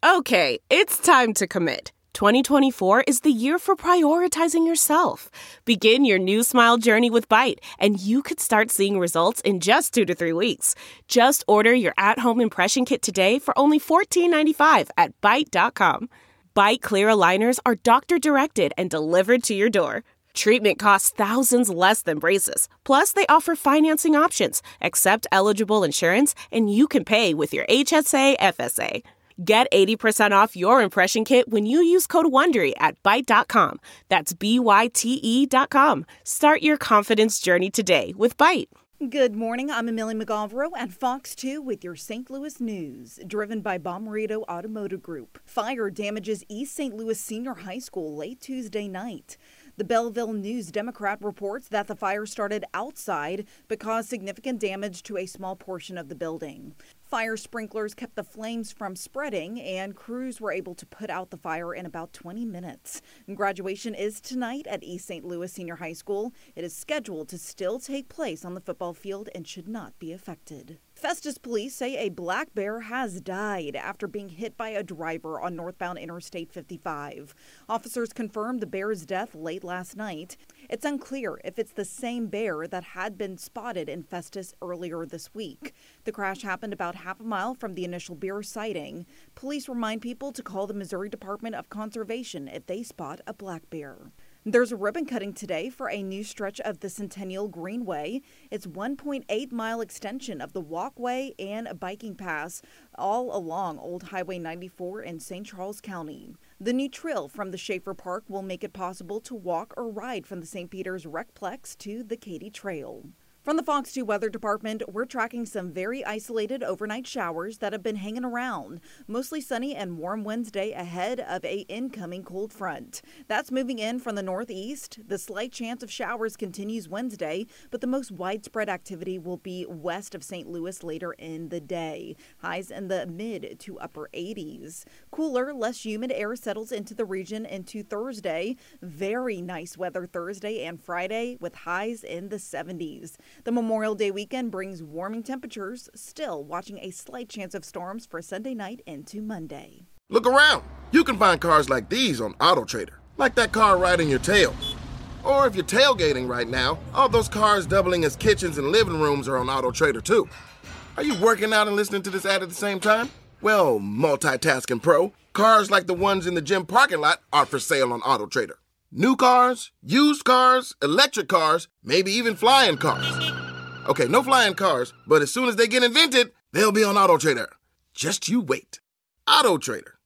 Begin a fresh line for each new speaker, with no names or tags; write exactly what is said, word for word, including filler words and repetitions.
Okay, it's time to commit. twenty twenty-four is the year for prioritizing yourself. Begin your new smile journey with Byte, and you could start seeing results in just two to three weeks. Just order your at-home impression kit today for only fourteen ninety-five at byte dot com. Byte clear aligners are doctor-directed and delivered to your door. Treatment costs thousands less than braces. Plus, they offer financing options, accept eligible insurance, and you can pay with your H S A F S A. Get eighty percent off your impression kit when you use code WONDERY at byte dot com. That's B Y T E dot com. Start your confidence journey today with Byte.
Good morning, I'm Emily McGovero at Fox two with your Saint Louis news. Driven by Bommarito Automotive Group. Fire damages East Saint Louis Senior High School late Tuesday night. The Belleville News-Democrat reports that the fire started outside but caused significant damage to a small portion of the building. Fire sprinklers kept the flames from spreading, and crews were able to put out the fire in about twenty minutes. Graduation is tonight at East Saint Louis Senior High School. It is scheduled to still take place on the football field and should not be affected. Festus police say a black bear has died after being hit by a driver on northbound Interstate fifty-five. Officers confirmed the bear's death late last night. It's unclear if it's the same bear that had been spotted in Festus earlier this week. The crash happened about half a mile from the initial bear sighting. Police remind people to call the Missouri Department of Conservation if they spot a black bear. There's a ribbon cutting today for a new stretch of the Centennial Greenway. It's one point eight mile extension of the walkway and a biking path all along Old Highway ninety-four in Saint Charles County. The new trail from the Schaefer Park will make it possible to walk or ride from the Saint Peter's Recplex to the Katy Trail. From the Fox two Weather Department, we're tracking some very isolated overnight showers that have been hanging around. Mostly sunny and warm Wednesday ahead of a incoming cold front. That's moving in from the northeast. The slight chance of showers continues Wednesday, but the most widespread activity will be west of Saint Louis later in the day. Highs in the mid to upper eighties. Cooler, less humid air settles into the region into Thursday. Very nice weather Thursday and Friday with highs in the seventies. The Memorial Day weekend brings warming temperatures, still watching a slight chance of storms for Sunday night into Monday.
Look around. You can find cars like these on AutoTrader, like that car riding your tail. Or if you're tailgating right now, all those cars doubling as kitchens and living rooms are on AutoTrader too. Are you working out and listening to this ad at the same time? Well, multitasking pro, cars like the ones in the gym parking lot are for sale on AutoTrader. New cars, used cars, electric cars, maybe even flying cars. Okay, no flying cars, but as soon as they get invented, they'll be on AutoTrader. Just you wait. AutoTrader.